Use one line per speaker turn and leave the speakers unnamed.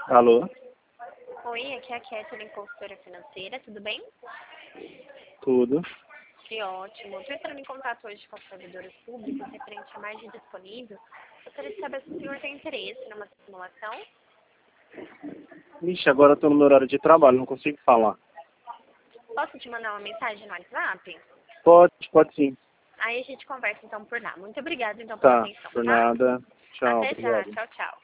Alô?
Oi, aqui é a Kathleen, consultora financeira, tudo bem?
Tudo.
Que ótimo. Estou entrando em contato hoje com os servidores públicos referente à margem disponível. Gostaria de saber se o senhor tem interesse numa simulação.
Ixi, agora eu tô no meu horário de trabalho, não consigo falar.
Posso te mandar uma mensagem no WhatsApp?
Pode sim.
Aí a gente conversa então por lá. Muito obrigada então pela
Tá,
atenção,
por
tá?
nada. Tchau,
Até já.
obrigado.
Tchau, tchau.